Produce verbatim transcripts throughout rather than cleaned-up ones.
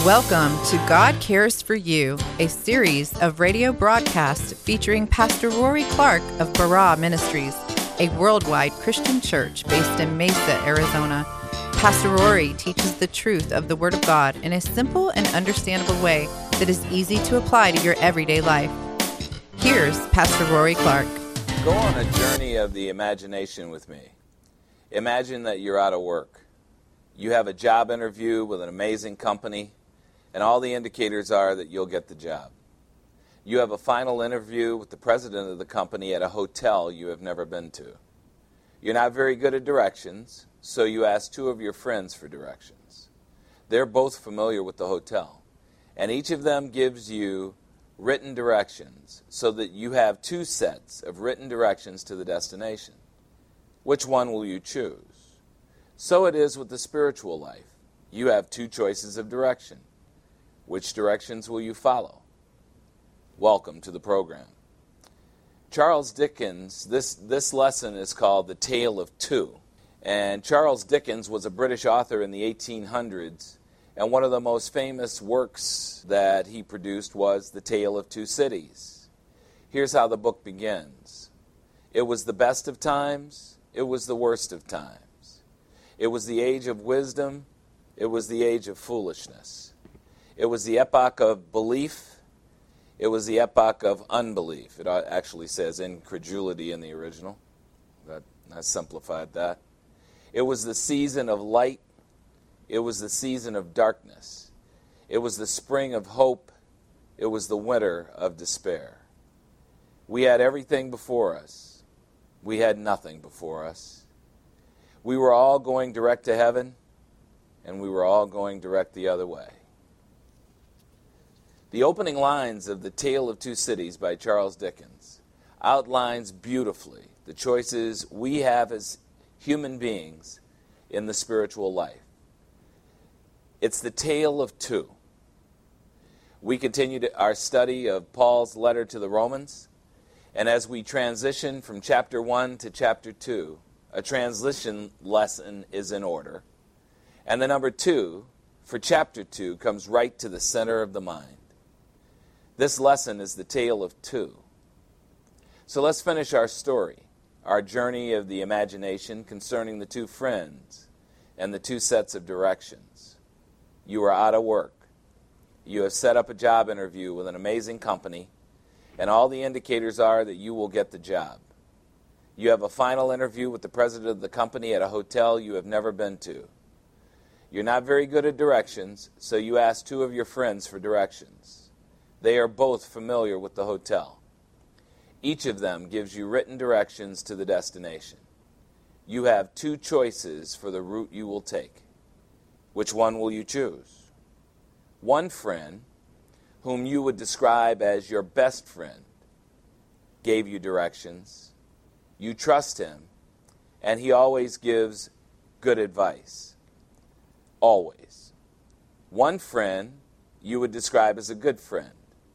Welcome to God Cares for You, a series of radio broadcasts featuring Pastor Rory Clark of Barah Ministries, a worldwide Christian church based in Mesa, Arizona. Pastor Rory teaches the truth of the Word of God in a simple and understandable way that is easy to apply to your everyday life. Here's Pastor Rory Clark. Go on a journey of the imagination with me. Imagine that you're out of work. You have a job interview with an amazing company, and all the indicators are that you'll get the job. You have a final interview with the president of the company at a hotel you have never been to. You're not very good at directions, so you ask two of your friends for directions. They're both familiar with the hotel, and each of them gives you written directions so that you have two sets of written directions to the destination. Which one will you choose? So it is with the spiritual life. You have two choices of direction. Which directions will you follow? Welcome to the program. Charles Dickens, this, this lesson is called The Tale of Two. And Charles Dickens was a British author in the eighteen hundreds, and one of the most famous works that he produced was The Tale of Two Cities. Here's how the book begins. It was the best of times, it was the worst of times. It was the age of wisdom, it was the age of foolishness. It was the epoch of belief. It was the epoch of unbelief. It actually says incredulity in the original. But I simplified that. It was the season of light. It was the season of darkness. It was the spring of hope. It was the winter of despair. We had everything before us. We had nothing before us. We were all going direct to heaven, and we were all going direct the other way. The opening lines of The Tale of Two Cities by Charles Dickens outlines beautifully the choices we have as human beings in the spiritual life. It's the tale of two. We continue to our study of Paul's letter to the Romans, and as we transition from chapter one to chapter two, a transition lesson is in order. And the number two for chapter two comes right to the center of the mind. This lesson is the tale of two. So let's finish our story, our journey of the imagination concerning the two friends and the two sets of directions. You are out of work. You have set up a job interview with an amazing company, and all the indicators are that you will get the job. You have a final interview with the president of the company at a hotel you have never been to. You're not very good at directions, so you ask two of your friends for directions. They are both familiar with the hotel. Each of them gives you written directions to the destination. You have two choices for the route you will take. Which one will you choose? One friend, whom you would describe as your best friend, gave you directions. You trust him, and he always gives good advice. Always. One friend you would describe as a good friend.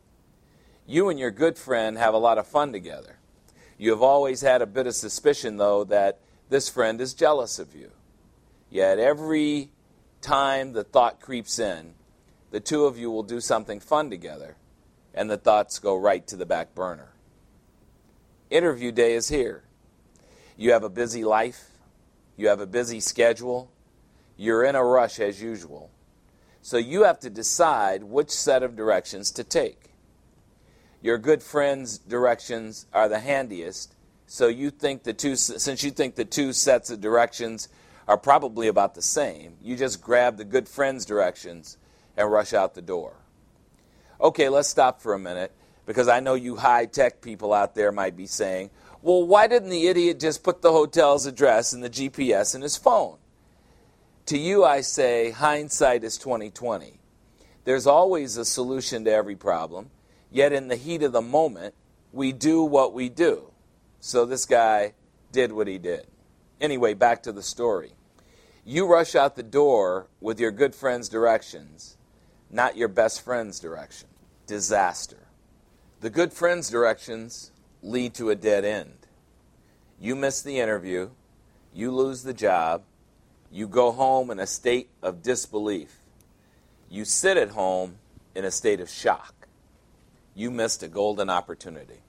You and your good friend have a lot of fun together. You have always had a bit of suspicion, though, that this friend is jealous of you. Yet every time the thought creeps in, the two of you will do something fun together, and the thoughts go right to the back burner. Interview day is here. You have a busy life. You have a busy schedule. You're in a rush as usual. So you have to decide which set of directions to take. Your good friend's directions are the handiest, so you think the two, since you think the two sets of directions are probably about the same, you just grab the good friend's directions and rush out the door. Okay, let's stop for a minute, because I know you high-tech people out there might be saying, well, why didn't the idiot just put the hotel's address and the G P S in his phone? To you, I say, hindsight is twenty twenty. There's always a solution to every problem. Yet in the heat of the moment, we do what we do. So this guy did what he did. Anyway, back to the story. You rush out the door with your good friend's directions, not your best friend's direction. Disaster. The good friend's directions lead to a dead end. You miss the interview, you lose the job, you go home in a state of disbelief. You sit at home in a state of shock. You missed a golden opportunity.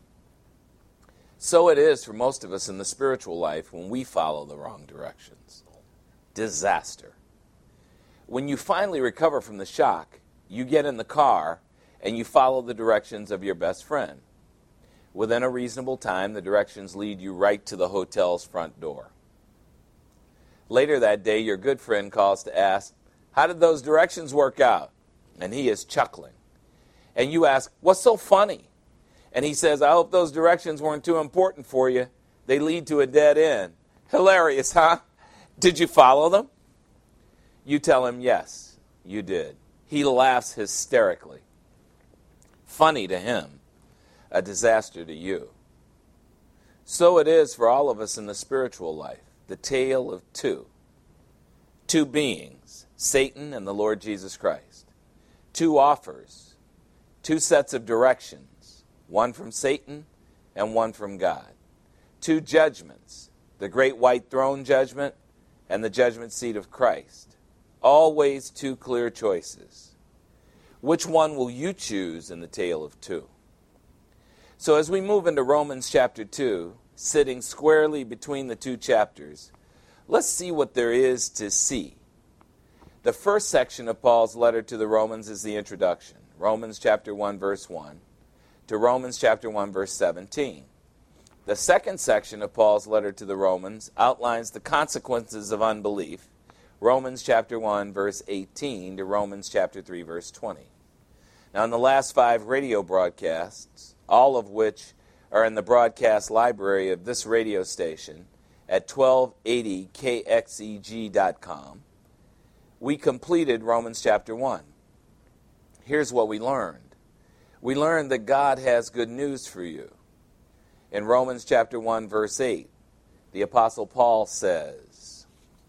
So it is for most of us in the spiritual life when we follow the wrong directions. Disaster. When you finally recover from the shock, you get in the car and you follow the directions of your best friend. Within a reasonable time, the directions lead you right to the hotel's front door. Later that day, your good friend calls to ask, "How did those directions work out?" And he is chuckling. And you ask, "What's so funny?" And he says, "I hope those directions weren't too important for you. They lead to a dead end." Hilarious, huh? Did you follow them? You tell him, "Yes, you did." He laughs hysterically. Funny to him, a disaster to you. So it is for all of us in the spiritual life, the tale of two. Two beings, Satan and the Lord Jesus Christ. Two offers, two sets of directions, one from Satan and one from God. Two judgments, the great white throne judgment and the judgment seat of Christ. Always two clear choices. Which one will you choose in the tale of two? So as we move into Romans chapter two, sitting squarely between the two chapters, let's see what there is to see. The first section of Paul's letter to the Romans is the introduction. Romans chapter one, verse one, to Romans chapter one, verse seventeen. The second section of Paul's letter to the Romans outlines the consequences of unbelief. Romans chapter one, verse eighteen, to Romans chapter three, verse twenty. Now, in the last five radio broadcasts, all of which are in the broadcast library of this radio station at twelve eighty K X E G dot com, we completed Romans chapter one. Here's what we learned. We learned that God has good news for you. In Romans chapter one, verse eight, the Apostle Paul says,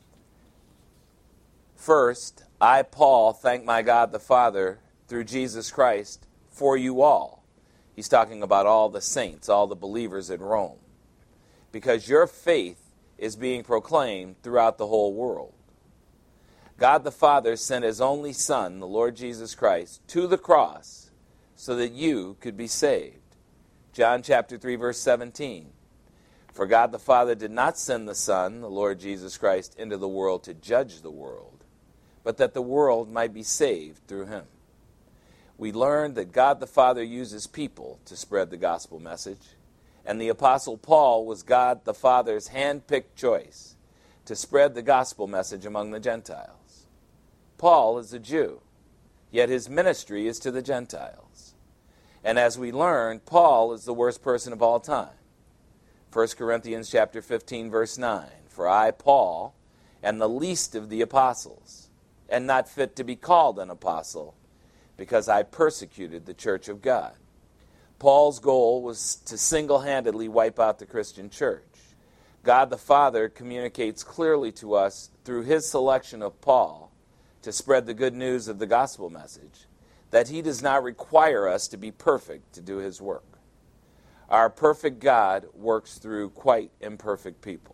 "First, I, Paul, thank my God the Father through Jesus Christ for you all." He's talking about all the saints, all the believers in Rome. "Because your faith is being proclaimed throughout the whole world. God the Father sent his only Son, the Lord Jesus Christ, to the cross so that you could be saved." John chapter three, verse seventeen. "For God the Father did not send the Son, the Lord Jesus Christ, into the world to judge the world, but that the world might be saved through him." We learned that God the Father uses people to spread the gospel message, and the Apostle Paul was God the Father's hand-picked choice to spread the gospel message among the Gentiles. Paul is a Jew, yet his ministry is to the Gentiles. And as we learned, Paul is the worst person of all time. First Corinthians chapter fifteen, verse nine, "For I, Paul, am the least of the apostles, and not fit to be called an apostle, because I persecuted the church of God." Paul's goal was to single-handedly wipe out the Christian church. God the Father communicates clearly to us through his selection of Paul to spread the good news of the gospel message that he does not require us to be perfect to do his work. Our perfect God works through quite imperfect people.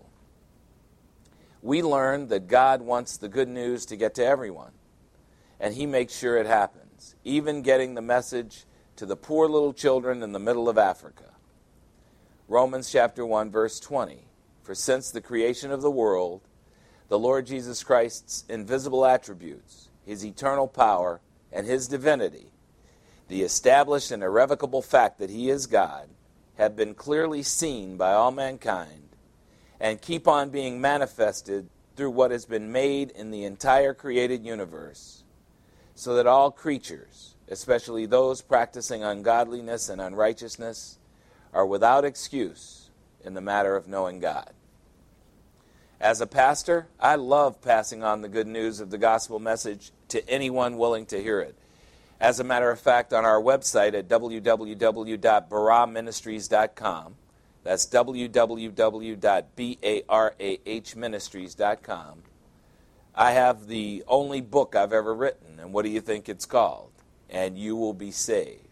We learned that God wants the good news to get to everyone, and he makes sure it happens, even getting the message to the poor little children in the middle of Africa. Romans chapter one, verse twenty, "For since the creation of the world, the Lord Jesus Christ's invisible attributes, his eternal power, and his divinity, the established and irrevocable fact that he is God, have been clearly seen by all mankind, and keep on being manifested through what has been made in the entire created universe, so that all creatures, especially those practicing ungodliness and unrighteousness, are without excuse in the matter of knowing God." As a pastor, I love passing on the good news of the gospel message to anyone willing to hear it. As a matter of fact, on our website at w w w dot barah ministries dot com, that's w w w dot barah ministries dot com, I have the only book I've ever written, and what do you think it's called? "And You Will Be Saved."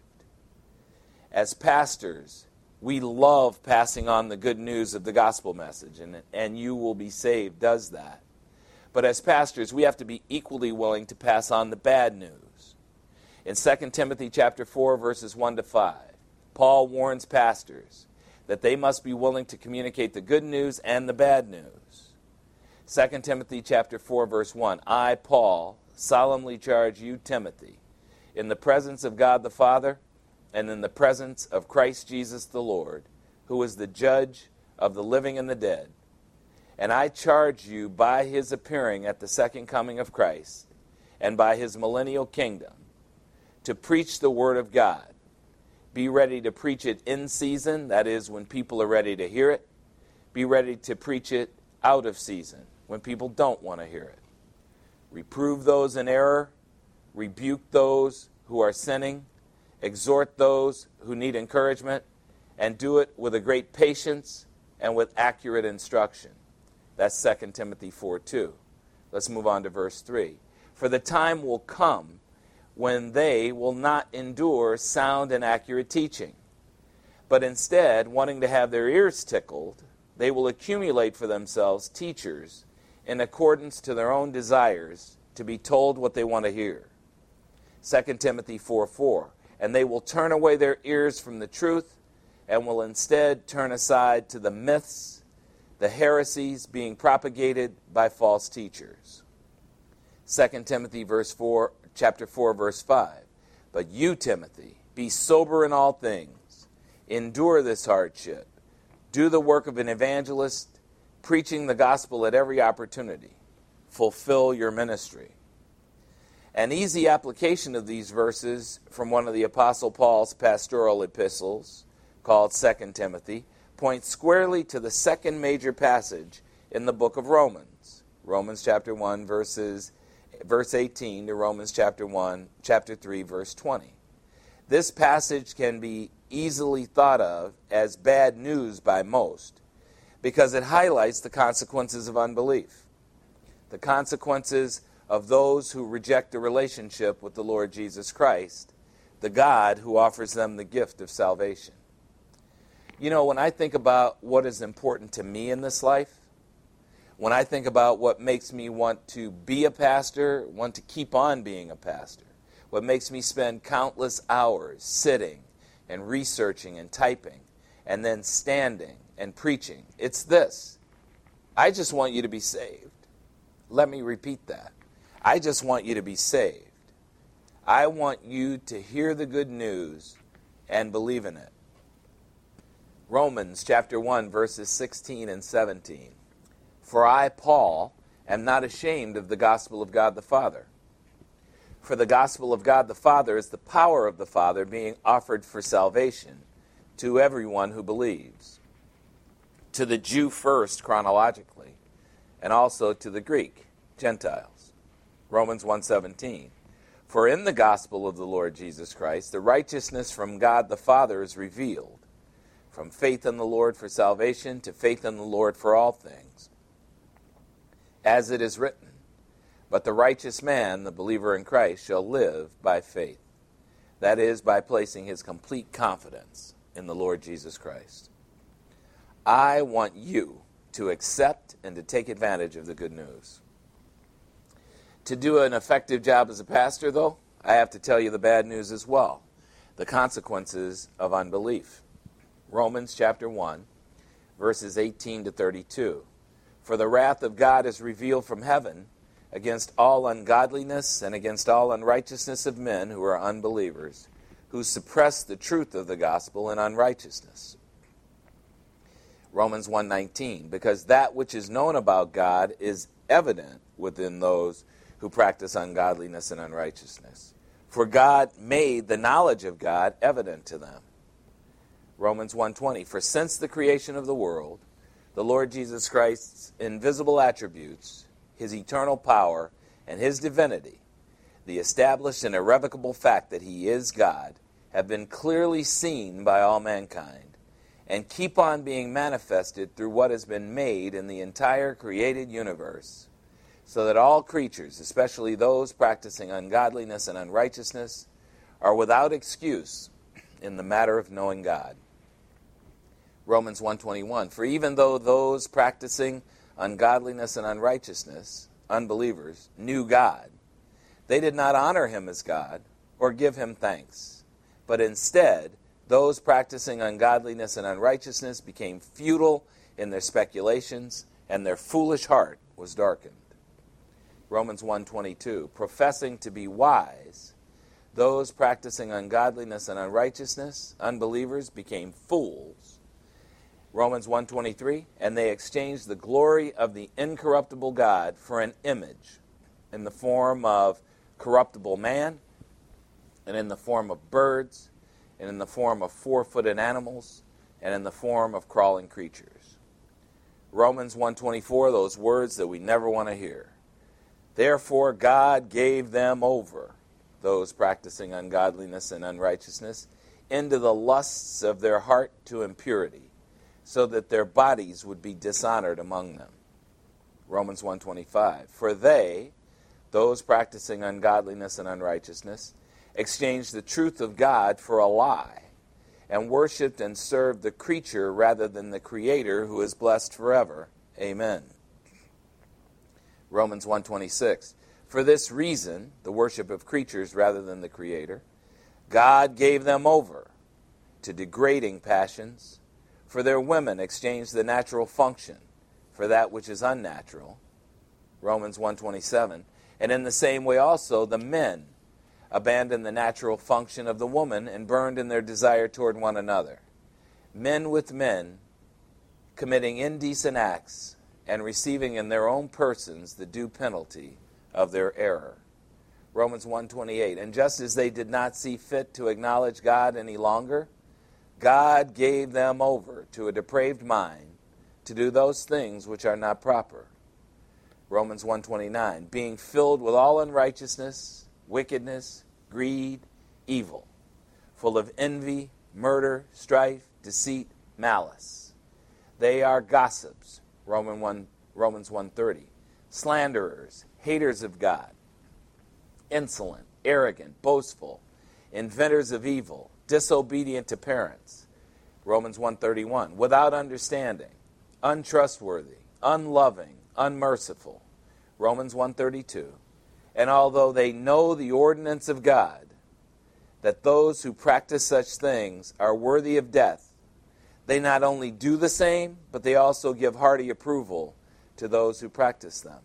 As pastors, we love passing on the good news of the gospel message, and, and You Will Be Saved does that. But as pastors, we have to be equally willing to pass on the bad news. In Second Timothy chapter four, verses one to five, Paul warns pastors that they must be willing to communicate the good news and the bad news. Second Timothy chapter four, verse one, I, Paul, solemnly charge you, Timothy, in the presence of God the Father and in the presence of Christ Jesus the Lord, who is the judge of the living and the dead. And I charge you by his appearing at the second coming of Christ and by his millennial kingdom to preach the word of God. Be ready to preach it in season, that is, when people are ready to hear it. Be ready to preach it out of season, when people don't want to hear it. Reprove those in error, rebuke those who are sinning, exhort those who need encouragement, and do it with a great patience and with accurate instruction. That's Second Timothy four two. Let's move on to verse three. For the time will come when they will not endure sound and accurate teaching, but instead, wanting to have their ears tickled, they will accumulate for themselves teachers in accordance to their own desires to be told what they want to hear. Second Timothy four four. And they will turn away their ears from the truth and will instead turn aside to the myths, the heresies being propagated by false teachers. Second Timothy verse four, chapter four, verse five. But you, Timothy, be sober in all things, endure this hardship, do the work of an evangelist, preaching the gospel at every opportunity, fulfill your ministry. An easy application of these verses from one of the Apostle Paul's pastoral epistles, called Second Timothy, points squarely to the second major passage in the book of Romans. Romans chapter one, verses verse eighteen to Romans chapter one, chapter three, verse twenty. This passage can be easily thought of as bad news by most because it highlights the consequences of unbelief, the consequences of those who reject a relationship with the Lord Jesus Christ, the God who offers them the gift of salvation. You know, when I think about what is important to me in this life, when I think about what makes me want to be a pastor, want to keep on being a pastor, what makes me spend countless hours sitting and researching and typing and then standing and preaching, it's this. I just want you to be saved. Let me repeat that. I just want you to be saved. I want you to hear the good news and believe in it. Romans chapter one, verses sixteen and seventeen. For I, Paul, am not ashamed of the gospel of God the Father. For the gospel of God the Father is the power of the Father being offered for salvation to everyone who believes. To the Jew first, chronologically, and also to the Greek, Gentiles. Romans one seventeen. For in the gospel of the Lord Jesus Christ, the righteousness from God the Father is revealed, from faith in the Lord for salvation to faith in the Lord for all things. As it is written, but the righteous man, the believer in Christ, shall live by faith. That is, by placing his complete confidence in the Lord Jesus Christ. I want you to accept and to take advantage of the good news. To do an effective job as a pastor, though, I have to tell you the bad news as well, the consequences of unbelief. Romans chapter one, verses eighteen to thirty-two. For the wrath of God is revealed from heaven against all ungodliness and against all unrighteousness of men who are unbelievers, who suppress the truth of the gospel in unrighteousness. Romans one nineteen. Because that which is known about God is evident within those who practice ungodliness and unrighteousness. For God made the knowledge of God evident to them. Romans one twenty. For since the creation of the world, the Lord Jesus Christ's invisible attributes, his eternal power, and his divinity, the established and irrevocable fact that he is God, have been clearly seen by all mankind, and keep on being manifested through what has been made in the entire created universe, so that all creatures, especially those practicing ungodliness and unrighteousness, are without excuse in the matter of knowing God. Romans one twenty-one. For even though those practicing ungodliness and unrighteousness unbelievers, knew God, they did not honor him as God or give him thanks. But instead, those practicing ungodliness and unrighteousness became futile in their speculations, and their foolish heart was darkened. Romans one twenty-two, professing to be wise, those practicing ungodliness and unrighteousness, unbelievers, became fools. Romans one twenty-three, and they exchanged the glory of the incorruptible God for an image in the form of corruptible man, and in the form of birds, and in the form of four-footed animals, and in the form of crawling creatures. Romans one twenty-four, those words that we never want to hear. Therefore God gave them over, those practicing ungodliness and unrighteousness, into the lusts of their heart to impurity, so that their bodies would be dishonored among them. Romans one twenty-five, for they, those practicing ungodliness and unrighteousness, exchanged the truth of God for a lie, and worshipped and served the creature rather than the Creator, who is blessed forever. Amen. Romans one twenty-six, for this reason, the worship of creatures rather than the Creator, God gave them over to degrading passions, for their women exchanged the natural function for that which is unnatural. Romans one twenty-seven, and in the same way also the men abandoned the natural function of the woman and burned in their desire toward one another, men with men committing indecent acts and receiving in their own persons the due penalty of their error. Romans one twenty-eight, and just as they did not see fit to acknowledge God any longer, God gave them over to a depraved mind to do those things which are not proper. Romans one twenty-nine, being filled with all unrighteousness, wickedness, greed, evil, full of envy, murder, strife, deceit, malice. They are gossips, Romans one, Romans one thirty, slanderers, haters of God, insolent, arrogant, boastful, inventors of evil, disobedient to parents, Romans one thirty-one, without understanding, untrustworthy, unloving, unmerciful, Romans one thirty-two, and although they know the ordinance of God, that those who practice such things are worthy of death, they not only do the same, but they also give hearty approval to those who practice them.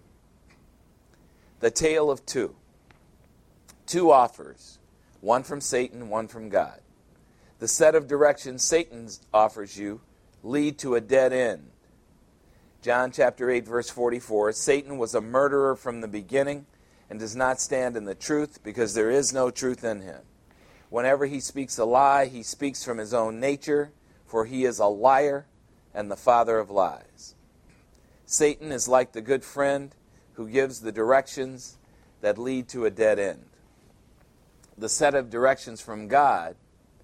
The tale of two. Two offers, one from Satan, one from God. The set of directions Satan offers you lead to a dead end. John chapter eight, verse forty-four, Satan was a murderer from the beginning and does not stand in the truth because there is no truth in him. Whenever he speaks a lie, he speaks from his own nature, for he is a liar and the father of lies. Satan is like the good friend who gives the directions that lead to a dead end. The set of directions from God,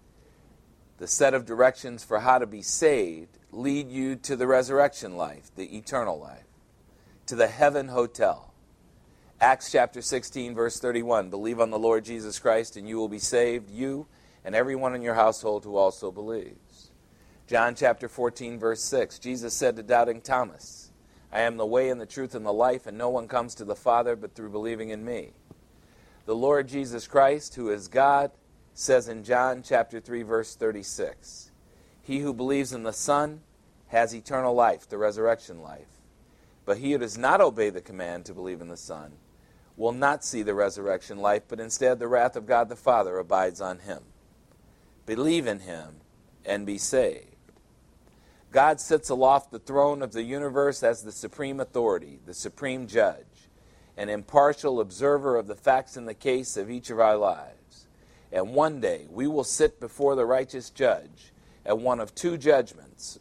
the set of directions for how to be saved, lead you to the resurrection life, the eternal life, to the heaven hotel. Acts chapter sixteen, verse thirty-one, believe on the Lord Jesus Christ and you will be saved, you and everyone in your household who also believes. John chapter fourteen, verse six, Jesus said to doubting Thomas, I am the way and the truth and the life, and no one comes to the Father but through believing in me. The Lord Jesus Christ, who is God, says in John chapter three, verse thirty-six, he who believes in the Son has eternal life, the resurrection life. But he who does not obey the command to believe in the Son will not see the resurrection life, but instead the wrath of God the Father abides on him. Believe in him and be saved. God sits aloft the throne of the universe as the supreme authority, the supreme judge, an impartial observer of the facts in the case of each of our lives. And one day we will sit before the righteous judge at one of two judgments.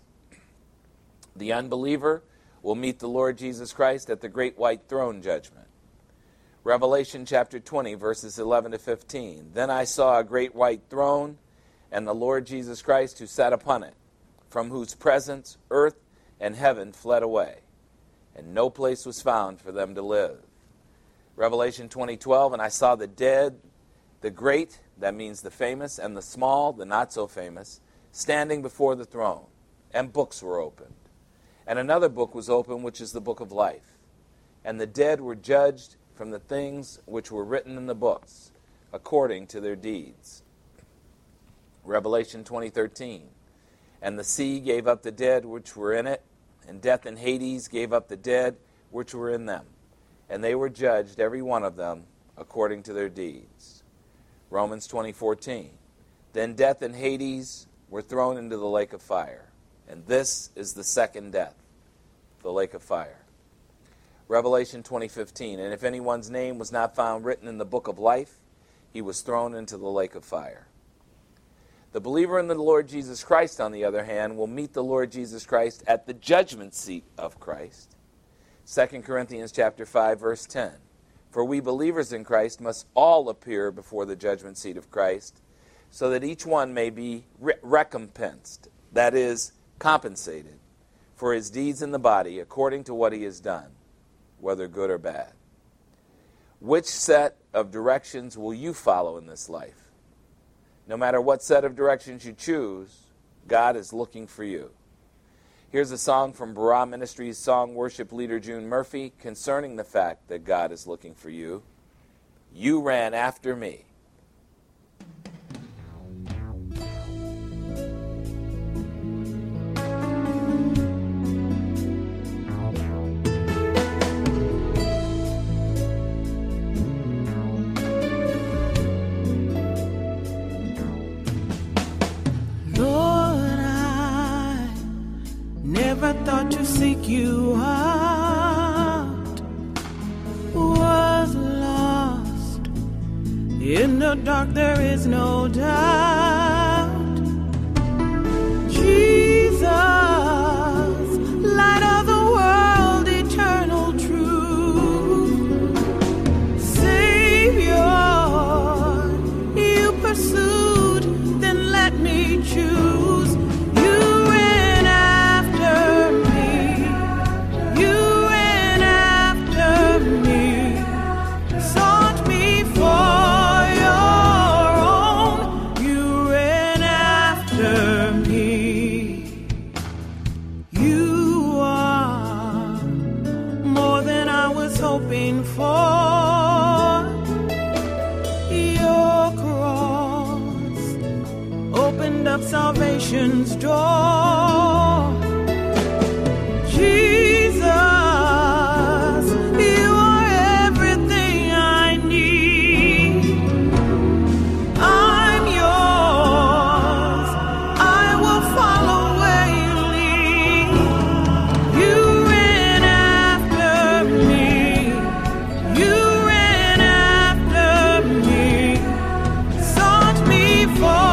The unbeliever will meet the Lord Jesus Christ at the great white throne judgment. Revelation chapter twenty, verses eleven to fifteen. Then I saw a great white throne, and the Lord Jesus Christ who sat upon it, from whose presence earth and heaven fled away, and no place was found for them to live. Revelation twenty twelve, and I saw the dead, the great, that means the famous, and the small, the not so famous, standing before the throne, and books were opened. And another book was opened, which is the book of life. And the dead were judged from the things which were written in the books, according to their deeds. Revelation twenty thirteen. And the sea gave up the dead which were in it, and death and Hades gave up the dead which were in them. And they were judged, every one of them, according to their deeds. Romans twenty fourteen. Then death and Hades were thrown into the lake of fire. And this is the second death, the lake of fire. Revelation twenty fifteen. And if anyone's name was not found written in the book of life, he was thrown into the lake of fire. The believer in the Lord Jesus Christ, on the other hand, will meet the Lord Jesus Christ at the judgment seat of Christ. Second Corinthians chapter five, verse ten. For we believers in Christ must all appear before the judgment seat of Christ, so that each one may be re- recompensed, that is, compensated, for his deeds in the body according to what he has done, whether good or bad. Which set of directions will you follow in this life? No matter what set of directions you choose, God is looking for you. Here's a song from Barah Ministries song worship leader June Murphy concerning the fact that God is looking for you. You ran after me. Thought to seek you out, was lost. In the dark there is no doubt. Jesus, light of the world, eternal truth. Savior, you pursued, then let me choose. Salvation's door. Jesus, you are everything I need. I'm yours. I will follow where you lead. You ran after me. You ran after me. Sought me for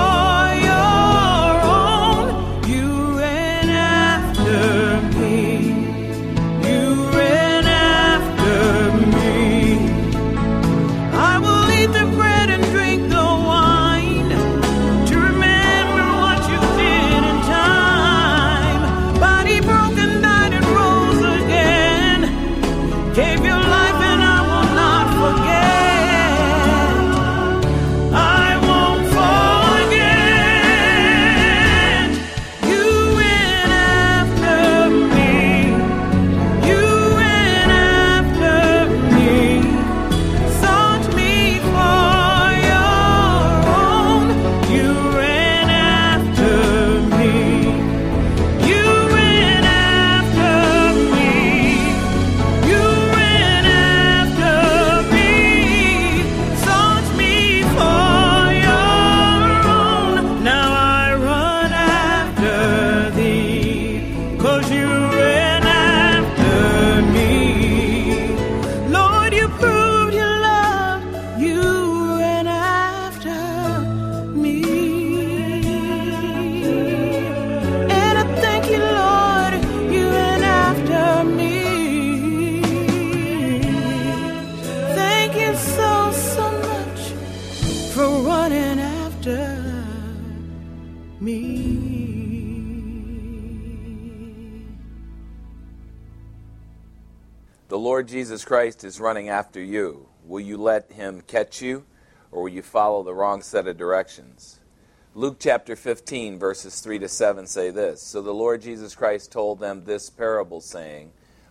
The Lord Jesus Christ is running after you. Will you let him catch you, or will you follow the wrong set of directions? Luke chapter fifteen, verses three to seven say this. So the Lord Jesus Christ told them this parable, saying,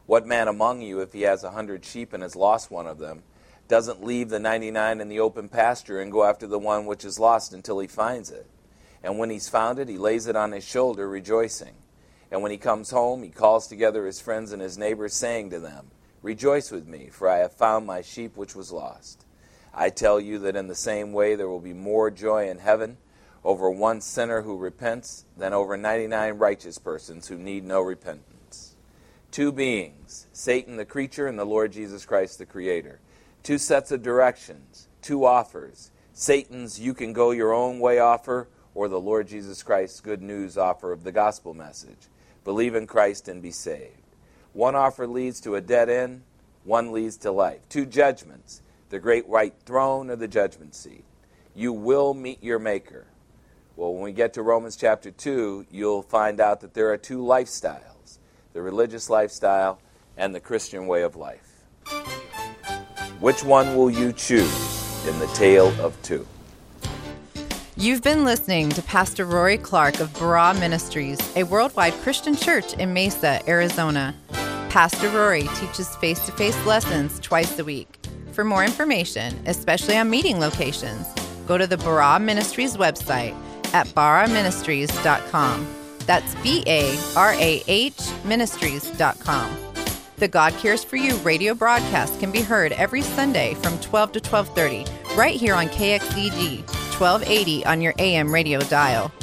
What man among you, if he has a hundred sheep and has lost one of them, doesn't leave the ninety-nine in the open pasture and go after the one which is lost until he finds it? And when he's found it, he lays it on his shoulder, rejoicing. And when he comes home, he calls together his friends and his neighbors, saying to them, Rejoice with me, for I have found my sheep which was lost. I tell you that in the same way there will be more joy in heaven over one sinner who repents than over ninety-nine righteous persons who need no repentance. Two beings, Satan the creature and the Lord Jesus Christ the Creator. Two sets of directions, two offers. Satan's you can go your own way offer, or the Lord Jesus Christ's good news offer of the gospel message. Believe in Christ and be saved. One offer leads to a dead end, one leads to life. Two judgments, the great white throne or the judgment seat. You will meet your Maker. Well, when we get to Romans chapter two, you'll find out that there are two lifestyles, the religious lifestyle and the Christian way of life. Which one will you choose in the tale of two? You've been listening to Pastor Rory Clark of Barah Ministries, a worldwide Christian church in Mesa, Arizona. Pastor Rory teaches face-to-face lessons twice a week. For more information, especially on meeting locations, go to the Barah Ministries website at barah ministries dot com. That's B A R A H ministries dot com. The God Cares for You radio broadcast can be heard every Sunday from twelve to twelve thirty, right here on K X E D twelve eighty on your A M radio dial.